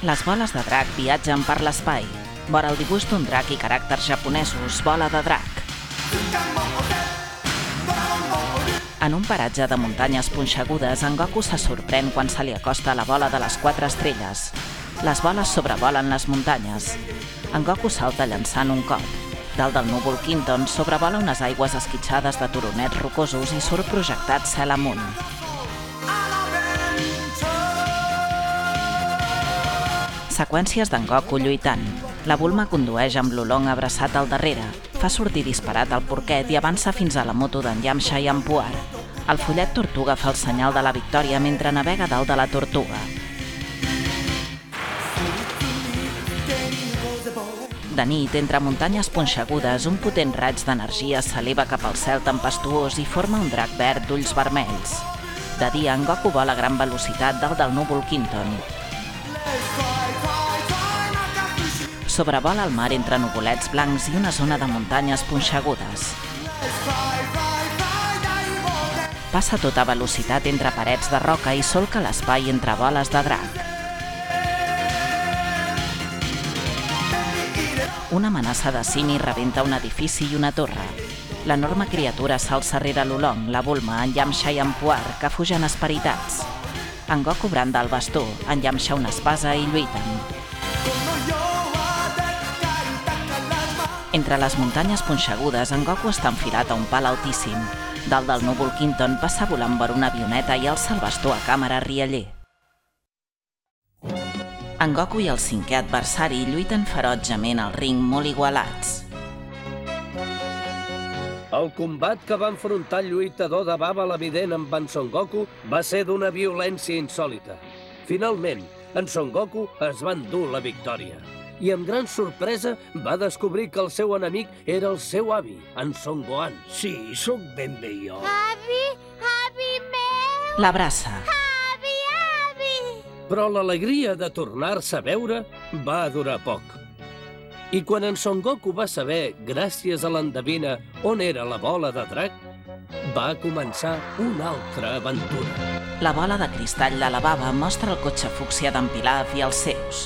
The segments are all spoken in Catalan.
Les boles de drac viatgen per l'espai. Vora el dibuix d'un drac i caràcters japonesos, bola de drac. En un paratge de muntanyes punxegudes, en Goku se sorprèn quan se li acosta la bola de les 4 estrelles. Les boles sobrevolen les muntanyes. En Goku salta llançant un cop. Dalt del núvol Quinton sobrevola unes aigües esquitxades de turonets rocosos i surt projectat cel amunt. Seqüències d'en Goku lluitant. La Bulma condueix amb l'Oolong abraçat al darrere, fa sortir disparat el porquet i avança fins a la moto d'en Yamcha i en Puar. El follet tortuga fa el senyal de la victòria mentre navega dalt de la tortuga. De nit, entre muntanyes punxegudes, un potent raig d'energia s'eleva cap al cel tempestuós i forma un drac verd d'ulls vermells. De dia, en Goku vola a gran velocitat dalt del núvol Quinton. Sobrevola el mar entre nuvolets blancs i una zona de muntanyes punxegudes. Passa a tota velocitat entre parets de roca i solca l'espai entre boles de drac. Una amenaça de simi rebenta un edifici i una torre. L'enorme criatura s'alça rere l'Oolong, la Bulma, en Yamcha i en Puar, que fugen esperitats. En Goku branda el bastó, en Yamcha una espasa i lluiten. Entre les muntanyes punxegudes, en Goku està enfilat a un pal altíssim. Dalt del núvol Quinton passa volant per una avioneta i alça el bastó a càmera rialler. En Goku i el 5è adversari lluiten ferotgement al ring molt igualats. El combat que va enfrontar el lluitador de Baba l'Evident amb en Son Goku va ser d'una violència insòlita. Finalment, en Son Goku es va endur la victòria. I amb gran sorpresa va descobrir que el seu enemic era el seu avi, en Son Gohan. Sí, sóc ben bé jo. Avi meu! L'abraça. Avi! Però l'alegria de tornar-se a veure va durar poc. I quan en Son Goku va saber, gràcies a l'endevina, on era la bola de drac, va començar una altra aventura. La bola de cristall de la baba mostra el cotxe fúcsia d'en Pilaf i els seus.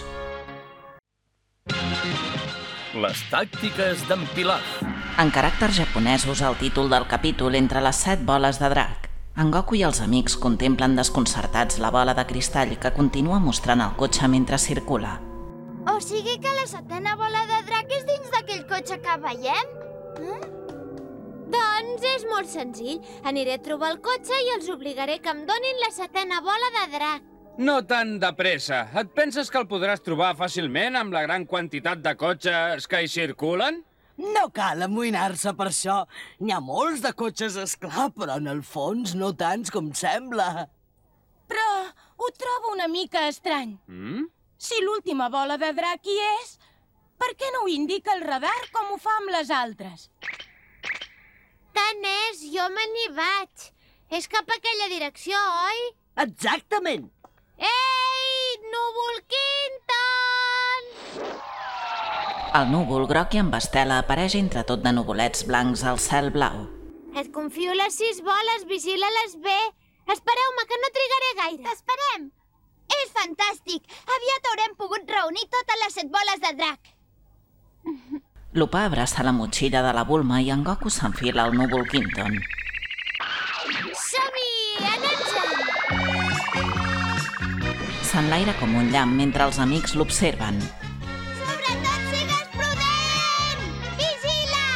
Les tàctiques d'en Pilaf. En caràcters japonesos, el títol del capítol entre les 7 boles de drac. En Goku i els amics contemplen desconcertats la bola de cristall que continua mostrant el cotxe mentre circula. O sigui que la 7a bola de drac és dins d'aquell cotxe que veiem? Doncs és molt senzill. Aniré a trobar el cotxe i els obligaré que em donin la 7a bola de drac. No tan de pressa. Et penses que el podràs trobar fàcilment amb la gran quantitat de cotxes que hi circulen? No cal amoïnar-se per això. N'hi ha molts de cotxes, esclar, però en el fons no tants com sembla. Però ho trobo una mica estrany. Si l'última bola de drac hi és, per què no ho indica el radar com ho fa amb les altres? Tant és, jo me n'hi vaig. És cap a aquella direcció, oi? Exactament. Ei, núvol Quinton! El núvol groc i amb estela apareix entre tot de nuvolets blancs al cel blau. Et confio les 6 boles, vigila-les bé. Espereu-me, que no trigaré gaire. T'esperem. És fantàstic! Aviat haurem pogut reunir totes les 7 boles de drac. L'Upa abraça la motxilla de la Bulma i en Goku s'enfila al núvol Quinton. Som-hi! Anem-se'n! S'enlaira com un llamp mentre els amics l'observen. Sobretot sigues prudent! Vigila!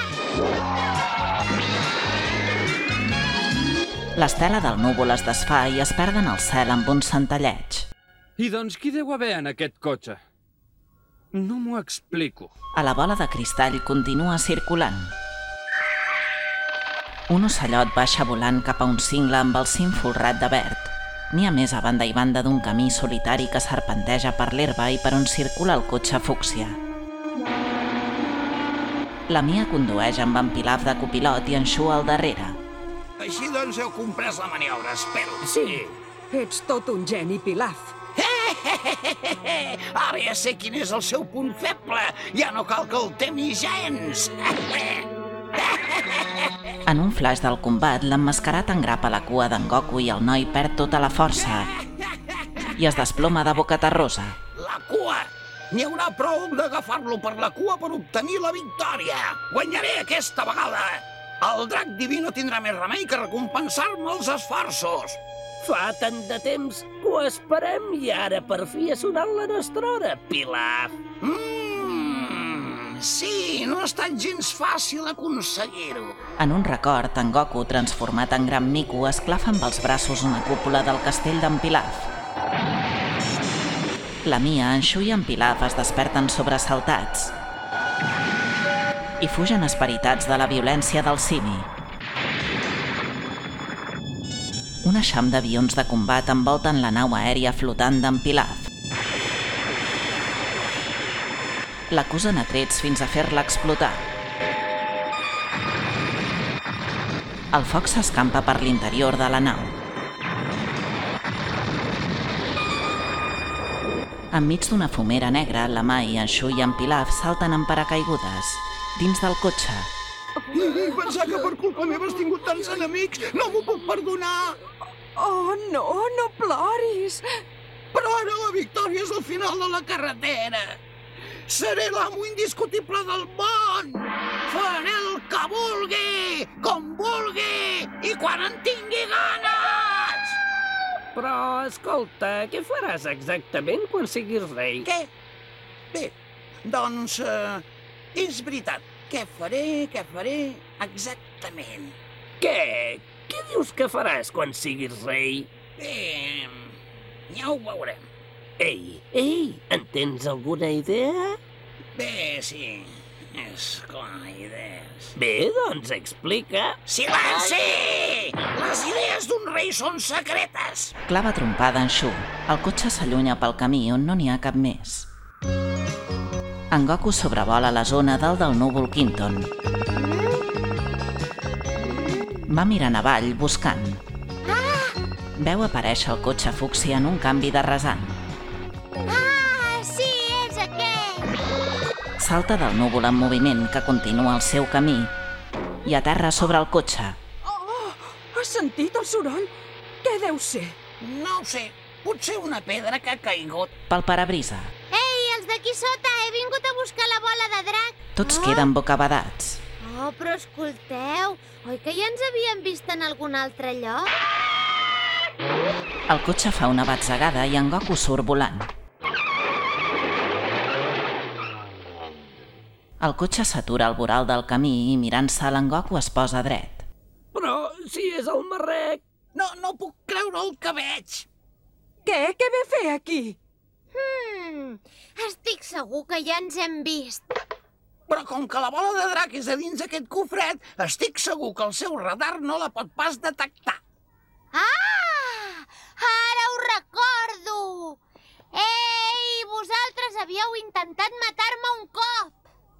L'estela del núvol es desfà i es perd en el cel amb un centelleig. I doncs qui deu haver en aquest cotxe? No m'ho explico. A la bola de cristall continua circulant. Un ocellot baixa volant cap a un cingle amb el cim folrat de verd. N'hi ha més a banda i banda d'un camí solitari que serpenteja per l'herba i per on circula el cotxe fúcsia. La Mia condueix amb en Pilaf de copilot i en Shu al darrere. Així doncs heu comprès la maniobra, espero. Sí, ets tot un geni, Pilaf. Ara ja sé quin és el seu punt feble. Ja no cal que el temi gens. En un flash del combat, l'emmascarat engrapa la cua d'en Goku i el noi perd tota la força i es desploma de boca terrosa. La cua. N'hi haurà prou d'agafar-lo per la cua per obtenir la victòria. Guanyaré aquesta vegada. El drac diví no tindrà més remei que recompensar-me els esforços. Fa tant de temps que ho esperem i ara per fi ha sonat la nostra hora, Pilaf. Sí, no ha estat gens fàcil aconseguir-ho. En un record, en Goku, transformat en gran mico, esclafa amb els braços una cúpula del castell d'en Pilaf. La Mia, en Shu i en Pilaf es desperten sobresaltats i fugen esperitats de la violència del simi. Un eixam d'avions de combat envolten la nau aèria flotant d'en Pilaf. L'acusen a trets fins a fer-la explotar. El foc s'escampa per l'interior de la nau. Enmig d'una fumera negra, la Mai, en Shu i en Pilaf salten en paracaigudes, dins del cotxe. Pensar que per culpa meva has tingut tants enemics, no m'ho puc perdonar. Oh, no, no ploris. Però ara la victòria és al final de la carretera. Seré l'amo indiscutible del món. Faré el que vulgui, com vulgui i quan en tingui ganes. Però, escolta, què faràs exactament quan siguis rei? Què? Bé, doncs, és veritat. Què faré exactament? Què? Què dius que faràs quan siguis rei? Bé, ja ho veurem. Ei, en tens alguna idea? Bé, sí, és clar, idees. Bé, doncs explica. Silenci! Les idees d'un rei són secretes. Clava trompada en Shu. El cotxe s'allunya pel camí on no n'hi ha cap més. En Goku sobrevola la zona dalt del núvol Quinton. Va mirant avall, buscant. Veu aparèixer el cotxe fúcsia en un canvi de rasant. Sí, és aquell! Salta del núvol en moviment que continua el seu camí i aterra sobre el cotxe. Oh, has sentit el soroll? Què deu ser? No ho sé, potser una pedra que ha caigut. Pel parabrisa. Ei, els d'aquí sota, he vingut a buscar la bola de drac. Tots queden bocabadats. Oh, però escolteu, oi que ja ens havíem vist en algun altre lloc? El cotxe fa una batzegada i en Goku surt volant. El cotxe s'atura al voral del camí i mirant-se'l en Goku es posa dret. Però si és el marrec! No puc creure el que veig. Què ve a fer aquí? Estic segur que ja ens hem vist. Però com que la bola de drac és a dins aquest cofret, estic segur que el seu radar no la pot pas detectar. Ah! Ara ho recordo! Ei, vosaltres havíeu intentat matar-me un cop!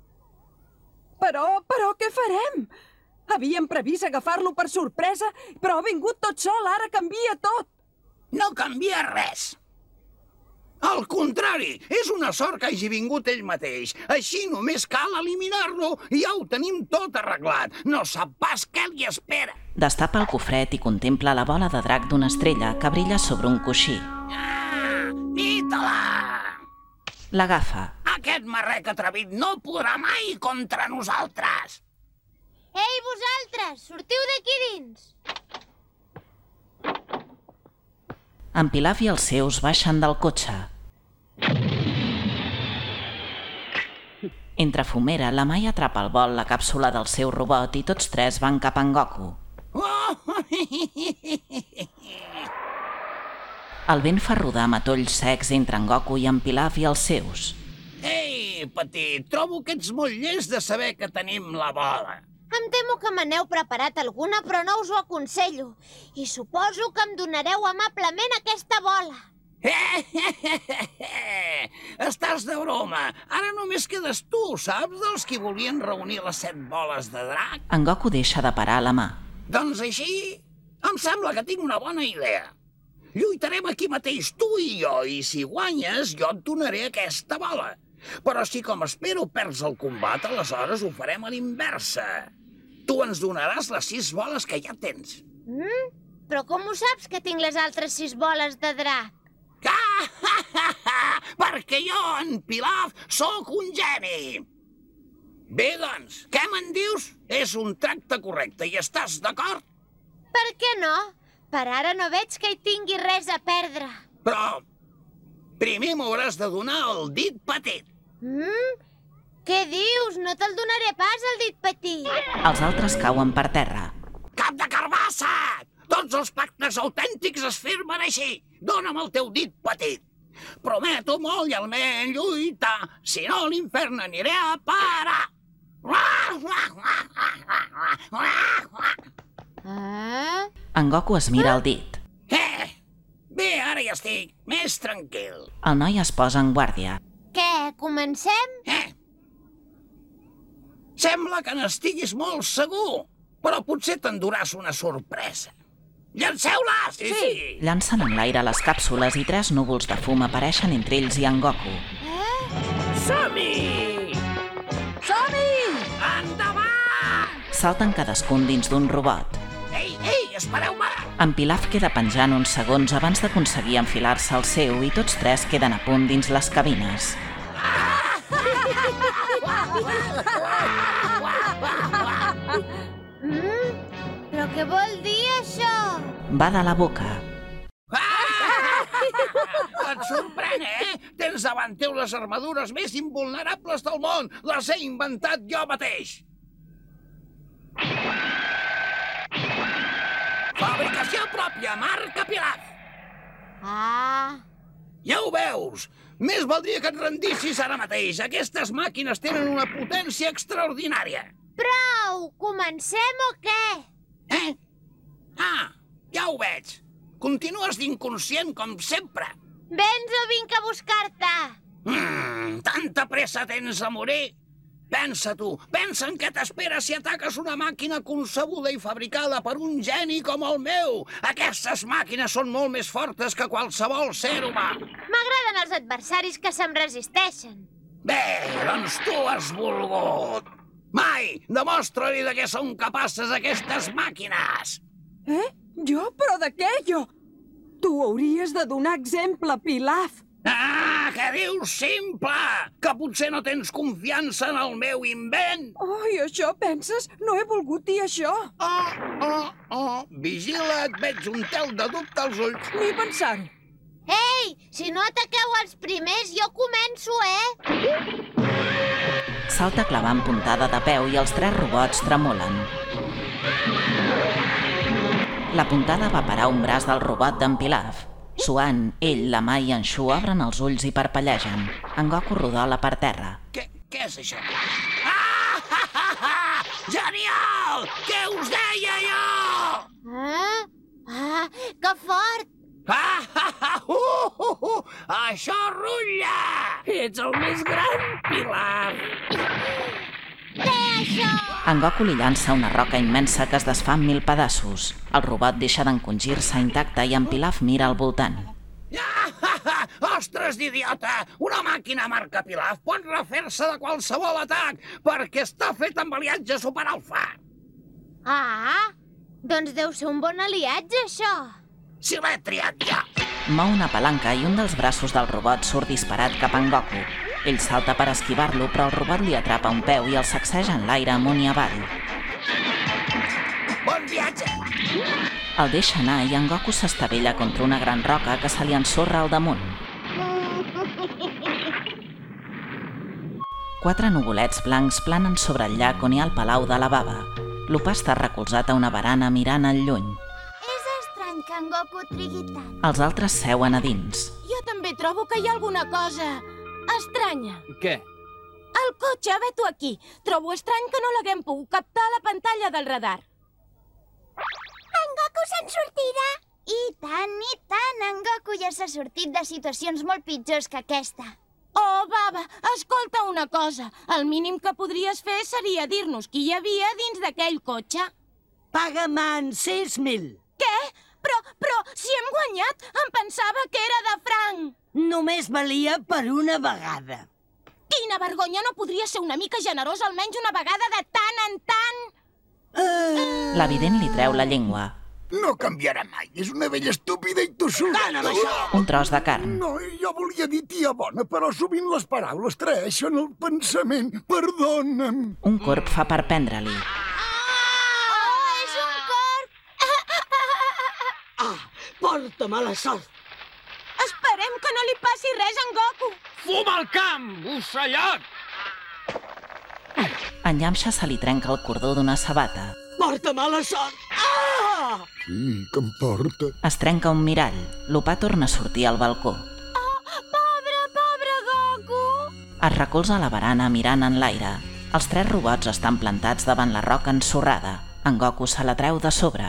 Però què farem? Havíem previst agafar-lo per sorpresa, però ha vingut tot sol, ara canvia tot. No canvia res. Al contrari, és una sort que hagi vingut ell mateix. Així només cal eliminar-lo i ja ho tenim tot arreglat. No sap pas què li espera. Destapa el cofret i contempla la bola de drac d'una estrella que brilla sobre un coixí. Nita-la! L'agafa. Aquest marrec atrevit no podrà mai contra nosaltres. Ei, vosaltres, sortiu d'aquí dins! En Pilaf i els seus baixen del cotxe. Entre fumera, la Mai atrapa al vol la càpsula del seu robot i tots tres van cap a en Goku. El vent fa rodar matolls secs entre en Goku i en Pilaf i els seus. Ei, petit, trobo que ets molt llest de saber que tenim la bola. Em temo que me n'heu preparat alguna, però no us ho aconsello. I suposo que em donareu amablement aquesta bola. Estàs de broma. Ara només quedes tu, saps, dels qui volien reunir les 7 boles de drac? En Goku deixa de parar la mà. Doncs així, em sembla que tinc una bona idea. Lluitarem aquí mateix, tu i jo, i si guanyes, jo et donaré aquesta bola. Però si, com espero, perds el combat, aleshores ho farem a l'inversa. Tu ens donaràs les 6 boles que ja tens. Però com ho saps que tinc les altres 6 boles de drac? Perquè jo, en Pilaf, sóc un geni. Bé, doncs, què me'n dius? És un tracte correcte i estàs d'acord? Per què no? Per ara no veig que hi tingui res a perdre. Però primer m'hauràs de donar el dit petit. Què dius? No te'l donaré pas, el dit petit. Els altres cauen per terra. Cap de carbassa! Tots els pactes autèntics es firmen així. Dóna'm el teu dit petit. Prometo molt lleialment lluitar, si no a l'infern aniré a parar. En Goku es mira el dit. Bé, ara ja estic més tranquil. El noi es posa en guàrdia. Què, comencem? Sembla que n'estiguis molt segur, però potser t'enduràs una sorpresa. Llanceu-les! Sí! Llancen en l'aire les càpsules i 3 núvols de fum apareixen entre ells i en Goku. Som-hi! Endavant! Salten cadascun dins d'un robot. Ei, espereu-me! En Pilaf queda penjant uns segons abans d'aconseguir enfilar-se al seu i tots 3 queden a punt dins les cabines. Però què vol dir, això? Va de la boca. Et sorprèn, Tens davant teu les armadures més invulnerables del món. Les he inventat jo mateix. Fabricació pròpia, marca Pilaf. Ja ho veus. Més valdria que et rendissis ara mateix. Aquestes màquines tenen una potència extraordinària. Prou! Comencem o què? Ja ho veig. Continues d'inconscient com sempre. Vens o vinc a buscar-te? Tanta pressa tens a morir? Pensa-t'ho, pensa en què t'espera si ataques una màquina concebuda i fabricada per un geni com el meu. Aquestes màquines són molt més fortes que qualsevol ser humà. M'agraden els adversaris que se'm resisteixen. Bé, doncs tu has volgut. Mai! Demostra-li de què són capaces aquestes màquines! Jo? Però de què, jo? Tu hauries de donar exemple, Pilaf. Què dius, simple? Que potser no tens confiança en el meu invent? I això penses? No he volgut dir això. Vigila't, veig un tel de dubte als ulls. Ni pensar-ho. Ei, si no ataqueu els primers, jo començo, Salta clavant puntada de peu i els 3 robots tremolen. La puntada va parar un braç del robot d'en Pilaf. Suant, ell, la Mai i en Shu obren els ulls i parpellegen. En Goku rodola per terra. Què és això? Genial! Què us deia jo? Que fort! Això rutlla! Ets el més gran, Pilaf! Té això! En Goku li llança una roca immensa que es desfà en 1000 pedaços. El robot deixa d'encongir-se intacte i en Pilaf mira al voltant. Ostres d'idiota! Una màquina marca Pilaf pot refer-se de qualsevol atac perquè està fet amb aliatge superalfa. Doncs deu ser un bon aliatge, això. Si l'he triat ja. Mou una palanca i un dels braços del robot surt disparat cap a en Goku. Ell salta per esquivar-lo, però el robot li atrapa un peu i el sacseja en l'aire amunt i avall. Bon viatge! El deixa anar i en Goku s'estavella contra una gran roca que se li ensorra al damunt. 4 nuvolets blancs planen sobre el llac on hi ha el Palau de la Baba. L'Upa està recolzat a una barana mirant al lluny. És estrany que en Goku trigui tant. Els altres seuen a dins. Jo també trobo que hi ha alguna cosa estranya. Què? El cotxe, ve-t'ho aquí. Trobo estrany que no l'haguem pogut captar a la pantalla del radar. En Goku se'n sortirà. I tant, en Goku ja s'ha sortit de situacions molt pitjors que aquesta. Oh, Baba, escolta una cosa. El mínim que podries fer seria dir-nos qui hi havia dins d'aquell cotxe. Paga'm 6.000. Què? Però, si hem guanyat, em pensava que era de franc. Només valia per una vegada. Quina vergonya, no podria ser una mica generós almenys una vegada de tant en tant? La vident li treu la llengua. No canviarà mai. És una vella estúpida i tossuda. Tant amb això! Un tros de carn. No, jo volia dir tia bona, però sovint les paraules traeixen el pensament. Perdona'm. Un corb fa per prendre-li. És un corb! Porta mala sort. Esperem que no li passi res a en Goku. Fum al camp, ocellot! En Yamcha se li trenca el cordó d'una sabata. Porta mala sort. Sí, que em porta. Es trenca un mirall. L'Opà torna a sortir al balcó. Pobre Goku! Es recolza a la barana mirant en l'aire. Els 3 robots estan plantats davant la roca ensorrada. En Goku se la treu de sobre.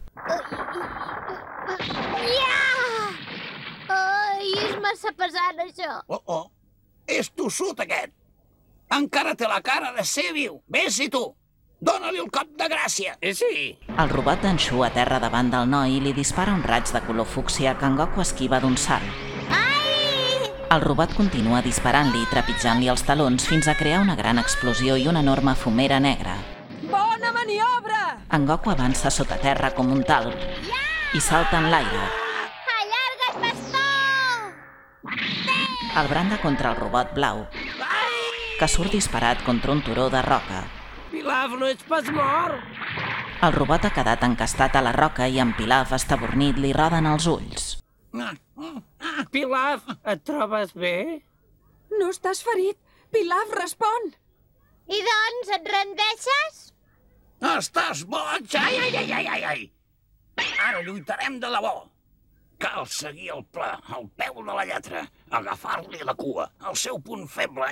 Ai, és massa pesant, això. Oh. És tossut, aquest. Encara té la cara de ser viu. Vés-hi, tu. Dóna-li el cop de gràcia. Sí. El robot d'en Shu aterra davant del noi i li dispara un raig de color fúcsia que en Goku esquiva d'un salt. Ai! El robot continua disparant-li i trepitjant-li els talons fins a crear una gran explosió i una enorme fumera negra. Bona maniobra! En Goku avança sota terra com un talp i salta en l'aire. Allarga't, bastó! El branda contra el robot blau, que surt disparat contra un turó de roca. Pilaf, no ets pas mort? El robot ha quedat encastat a la roca i en Pilaf, estabornit, li roden els ulls. Pilaf, et trobes bé? No estàs ferit. Pilaf, respon! I doncs, et rendeixes? Estàs boig! Ai! Ara lluitarem de debò. Cal seguir el pla, al peu de la lletra. Agafar-li la cua, el seu punt feble.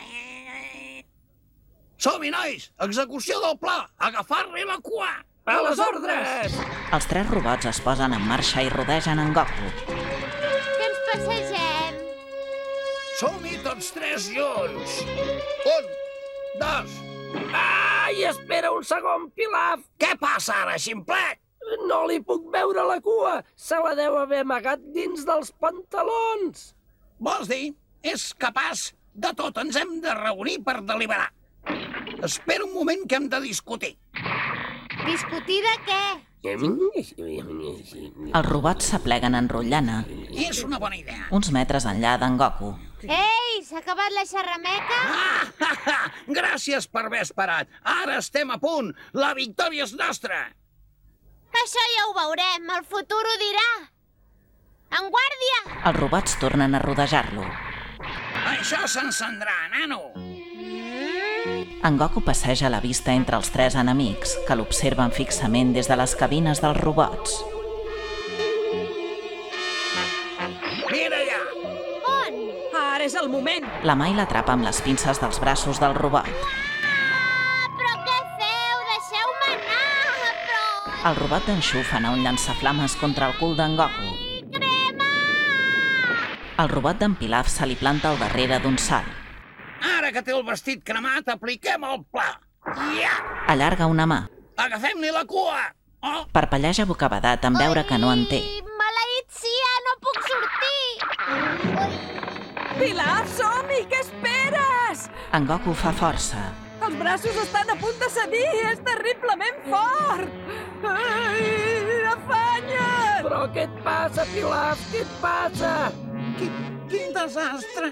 Som-hi, nois! Execució del pla! Agafar-li la cua! A les ordres! Els 3 robots es posen en marxa i rodegen en Goku. Que ens passegem. Som-hi tots 3 junts! 1, 2... Ai, espera un segon, Pilaf! Què passa ara, ximplet? No li puc veure la cua. Se la deu haver amagat dins dels pantalons. Vols dir? És capaç de tot. Ens hem de reunir per deliberar. Espera un moment que hem de discutir. Discutir de què? Els robots s'apleguen en rotllana. És una bona idea. Uns metres enllà d'en Goku. Ei, s'ha acabat la xerrameca? Gràcies per haver esperat. Ara estem a punt. La victòria és nostra. Això ja ho veurem, el futur ho dirà. En guàrdia! Els robots tornen a rodejar-lo. Això s'encendrà, nano. En Goku passeja la vista entre els 3 enemics, que l'observen fixament des de les cabines dels robots. Mira allà. On? Ara és el moment. La Mai l'atrapa amb les pinces dels braços del robot. Però què feu? Deixeu-me anar, però... El robot d'en Shu fa anar un llançaflames contra el cul d'en Goku. Crema! El robot d'en Pilaf se li planta al darrere d'un salt. Ara que té el vestit cremat, apliquem el pla. Ja! Allarga una mà. Agafem-li la cua. Oh, Parpelleja bocabadat en veure que no en té. Maleït sia, no puc sortir! Pilaf, som-hi! Què esperes? En Goku fa força. Els braços estan a punt de cedir! És terriblement fort! Ai, afanya't! Però què et passa, Pilaf? Què et passa? quin desastre.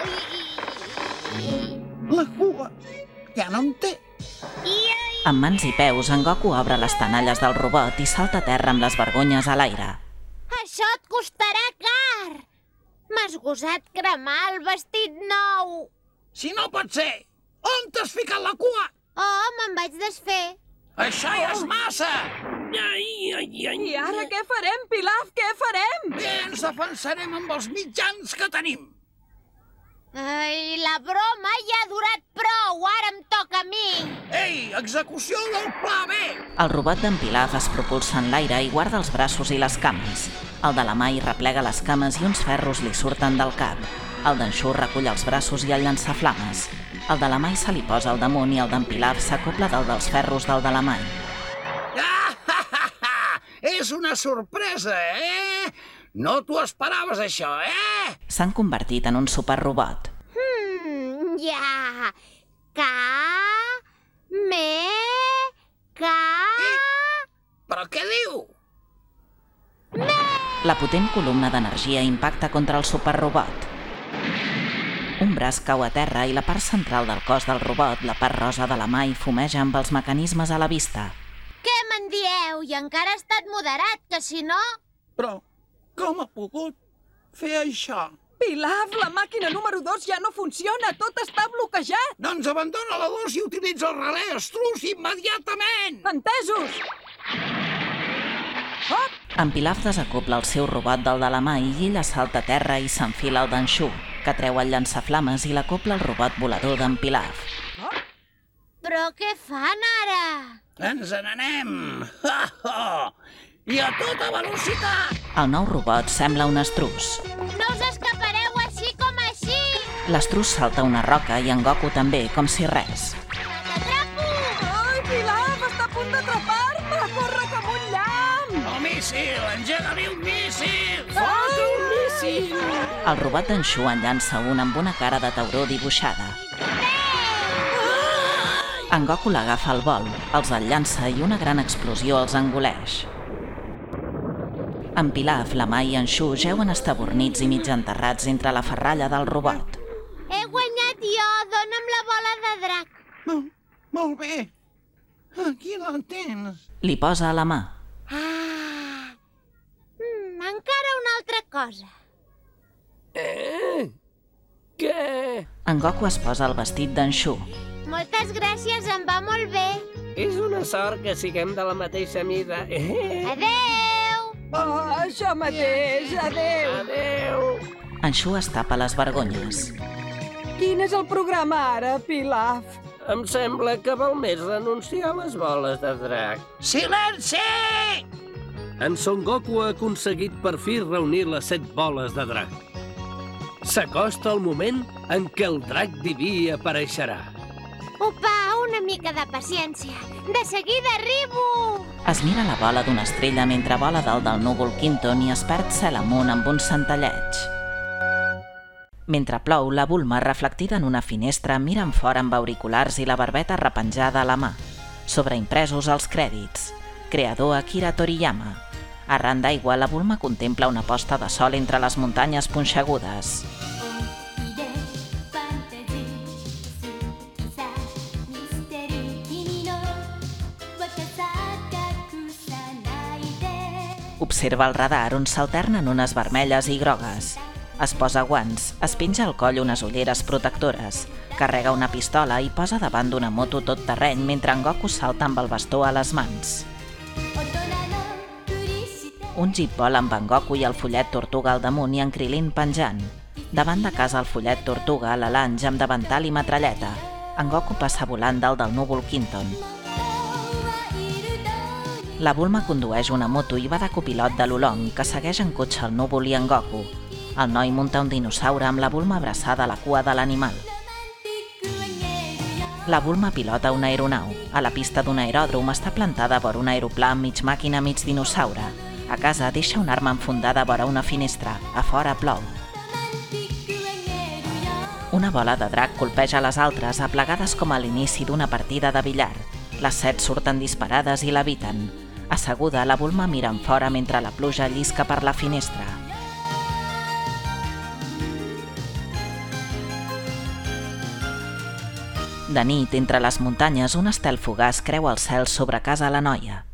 La cua ja no en té. Amb mans i peus, en Goku obre les tenalles del robot i salta a terra amb les vergonyes a l'aire. Això et costarà car! M'has gosat cremar el vestit nou. Si no pot ser, on t'has ficat la cua? Oh, me'n vaig desfer. Això ja és massa! I ara què farem, Pilaf? Què farem? Bé, ens defensarem amb els mitjans que tenim. Ai, la broma ja ha durat prou, ara em toca a mi. Ei, execució del pla B! El robot d'en Pilaf es propulsa en l'aire i guarda els braços i les cames. El de la Mai replega les cames i uns ferros li surten del cap. El d'en Shu recull els braços i el llançaflames. El de la Mai se li posa al damunt i el d'en Pilaf s'acopla del dels ferros del de la Mai. És una sorpresa, No t'ho esperaves, això, S'han convertit en un superrobot. Ja. Però què diu? La potent columna d'energia impacta contra el superrobot. Un braç cau a terra i la part central del cos del robot, la part rosa de la mà, hi fumeja amb els mecanismes a la vista. Què me'n dieu? I encara ha estat moderat, que si no... Però com ha pogut fer això? Pilaf, la màquina número 2 ja no funciona, tot està bloquejat. Doncs abandona la 2 i utilitza el relé estrus immediatament! Entesos! En Pilaf desacopla el seu robot del de la mà i ella salta a terra i s'enfila al d'en Shu, que treu el llançaflames i l'acopla al robot volador d'en Pilaf. Però què fan ara? Ens n'anem! I a tota velocitat! El nou robot sembla un estrus. No us escapareu així com així! L'estrus salta una roca i en Goku també, com si res. T'atrapo! Ai, Pilaf, està a punt d'atrapar-me! Corre com un llamp! El míssil! Engega-li un míssil! Foc un míssil! El robot d'en Shu en llança un amb una cara de tauró dibuixada. En Goku l'agafa al vol, els enllança i una gran explosió els engoleix. En Pilaf, la Mà i en Shu jeuen estabornits i mig enterrats entre la ferralla del robot. He guanyat jo! Dóna'm la bola de drac! Molt bé. Aquí la tens. Li posa a la mà. Encara una altra cosa. Què? En Goku es posa el vestit d'en Shu. Moltes gràcies, em va molt bé. És una sort que siguem de la mateixa mida. Adeu! Oh, això mateix, adéu! Adéu! En Shu es tapa les vergonyes. Quin és el programa ara, Pilaf? Em sembla que val més renunciar a les boles de drac. Silenci! En Son Goku ha aconseguit per fi reunir les 7 boles de drac. S'acosta el moment en què el drac diví apareixerà. Opa, una mica de paciència. De seguida arribo! Es mira la bola d'una estrella mentre vola dalt del núvol Quinton i es perd cel amunt amb un centelleig. Mentre plou, la Bulma, reflectida en una finestra, mira en fora amb auriculars i la barbeta repenjada a la mà. Sobreimpresos els crèdits. Creador Akira Toriyama. Arran d'aigua, la Bulma contempla una posta de sol entre les muntanyes punxegudes. Observa el radar on s'alternen unes vermelles i grogues. Es posa guants, es penja al coll unes ulleres protectores, carrega una pistola i posa davant d'una moto tot terreny mentre en Goku salta amb el bastó a les mans. Un jeep vola amb en Goku i el follet Tortuga al damunt i en Krilin penjant. Davant de casa el follet Tortuga, la Lange amb davantal i metralleta. En Goku passa volant dalt del núvol Quinton. La Bulma condueix una moto i va de copilot de l'Olong, que segueix en cotxe el núvol i en Goku. El noi munta un dinosaure amb la Bulma abraçada a la cua de l'animal. La Bulma pilota una aeronau. A la pista d'un aeròdrom està plantada vora un aeroplà mig màquina mig dinosaure. A casa deixa una arma enfundada vora una finestra. A fora plou. Una bola de drac colpeja les altres, aplegades com a l'inici d'una partida de billar. Les 7 surten disparades i l'eviten. Asseguda, la Bulma mira enfora mentre la pluja llisca per la finestra. De nit, entre les muntanyes, un estel fugaç creua el cel sobre casa la noia.